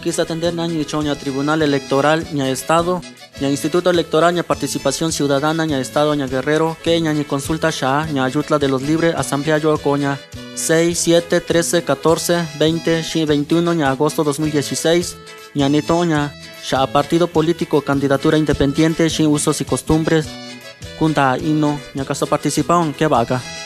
quise atender ña choña Tribunal Electoral ña Estado, ña Instituto Electoral ña Participación Ciudadana ña Estado ña Guerrero, que ña ni consulta sha ña Ayutla de los Libres, Asamblea yo coña 6, 7, 13, 14, 20, 21 ña agosto 2016, ña ni toña sha partido político candidatura independiente sin usos y costumbres, Kunda Ino, ña caso participaron, que vaga.